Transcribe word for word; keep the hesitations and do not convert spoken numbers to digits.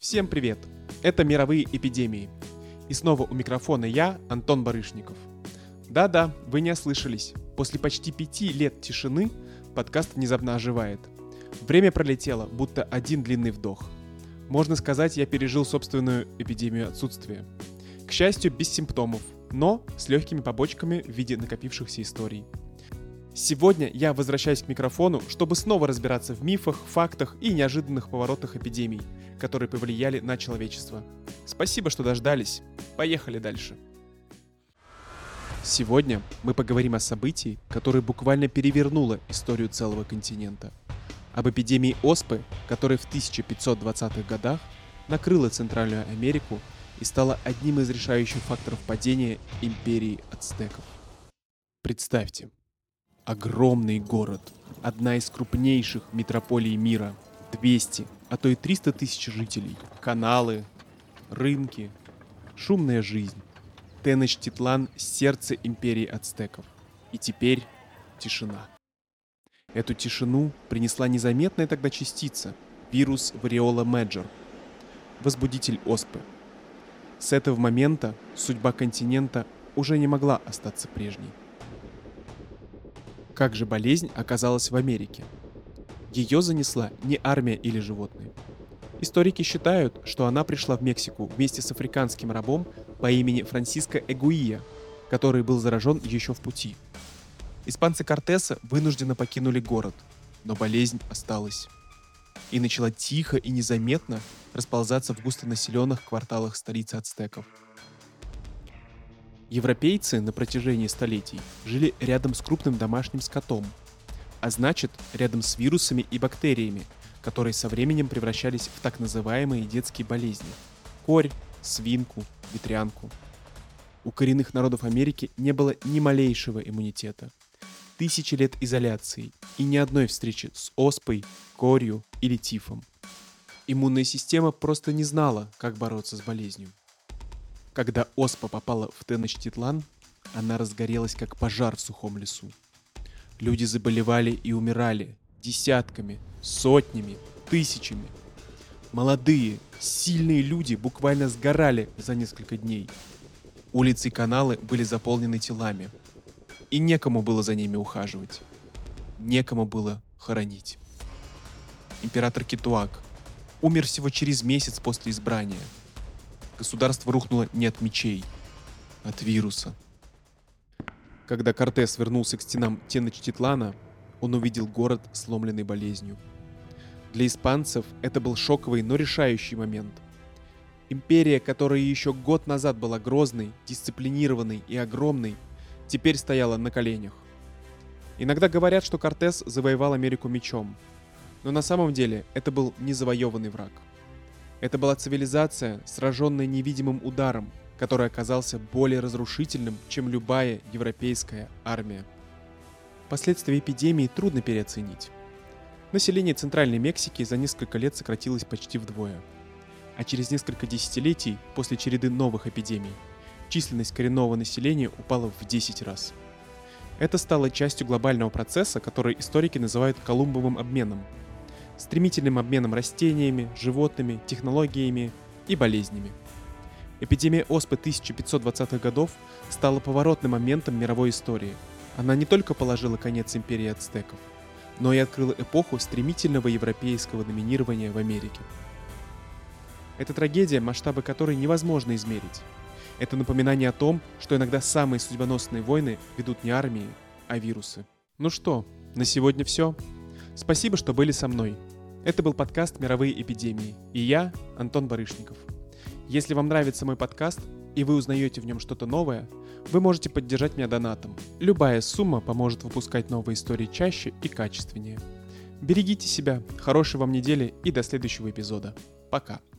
Всем привет! Это «Мировые эпидемии». И снова у микрофона я, Антон Барышников. Да-да, вы не ослышались. После почти пяти лет тишины подкаст внезапно оживает. Время пролетело, будто один длинный вдох. Можно сказать, я пережил собственную эпидемию отсутствия. К счастью, без симптомов, но с легкими побочками в виде накопившихся историй. Сегодня я возвращаюсь к микрофону, чтобы снова разбираться в мифах, фактах и неожиданных поворотах эпидемий, которые повлияли на человечество. Спасибо, что дождались. Поехали дальше. Сегодня мы поговорим о событии, которое буквально перевернуло историю целого континента. Об эпидемии оспы, которая в тысяча пятьсот двадцатых годах накрыла Центральную Америку и стала одним из решающих факторов падения империи ацтеков. Представьте, огромный город, одна из крупнейших метрополий мира, двести, а то и триста тысяч жителей, каналы, рынки, шумная жизнь. Теночтитлан – сердце империи ацтеков. И теперь тишина. Эту тишину принесла незаметная тогда частица – вирус вариола мэджор, возбудитель оспы. С этого момента судьба континента уже не могла остаться прежней. Как же болезнь оказалась в Америке? Ее занесла не армия или животные. Историки считают, что она пришла в Мексику вместе с африканским рабом по имени Франсиско Эгуия, который был заражен еще в пути. Испанцы Кортеса вынужденно покинули город, но болезнь осталась. И начала тихо и незаметно расползаться в густонаселенных кварталах столицы ацтеков. Европейцы на протяжении столетий жили рядом с крупным домашним скотом, а значит, рядом с вирусами и бактериями, которые со временем превращались в так называемые детские болезни – корь, свинку, ветрянку. У коренных народов Америки не было ни малейшего иммунитета. Тысячи лет изоляции и ни одной встречи с оспой, корью или тифом. Иммунная система просто не знала, как бороться с болезнью. Когда оспа попала в Теночтитлан, она разгорелась как пожар в сухом лесу. Люди заболевали и умирали десятками, сотнями, тысячами. Молодые, сильные люди буквально сгорали за несколько дней. Улицы и каналы были заполнены телами. И некому было за ними ухаживать. Некому было хоронить. Император Кетуак умер всего через месяц после избрания. Государство рухнуло не от мечей, а от вируса. Когда Кортес вернулся к стенам Теночтитлана, он увидел город, сломленный болезнью. Для испанцев это был шоковый, но решающий момент. Империя, которая еще год назад была грозной, дисциплинированной и огромной, теперь стояла на коленях. Иногда говорят, что Кортес завоевал Америку мечом, но на самом деле это был не завоеванный враг. Это была цивилизация, сраженная невидимым ударом, который оказался более разрушительным, чем любая европейская армия. Последствия эпидемии трудно переоценить. Население Центральной Мексики за несколько лет сократилось почти вдвое. А через несколько десятилетий, после череды новых эпидемий, численность коренного населения упала в десять раз. Это стало частью глобального процесса, который историки называют Колумбовым обменом. Стремительным обменом растениями, животными, технологиями и болезнями. Эпидемия оспы тысяча пятьсот двадцатых годов стала поворотным моментом мировой истории. Она не только положила конец империи ацтеков, но и открыла эпоху стремительного европейского доминирования в Америке. Это трагедия, масштабы которой невозможно измерить. Это напоминание о том, что иногда самые судьбоносные войны ведут не армии, а вирусы. Ну что, на сегодня все. Спасибо, что были со мной. Это был подкаст «Мировые эпидемии» и я, Антон Барышников. Если вам нравится мой подкаст и вы узнаете в нем что-то новое, вы можете поддержать меня донатом. Любая сумма поможет выпускать новые истории чаще и качественнее. Берегите себя, хорошей вам недели и до следующего эпизода. Пока.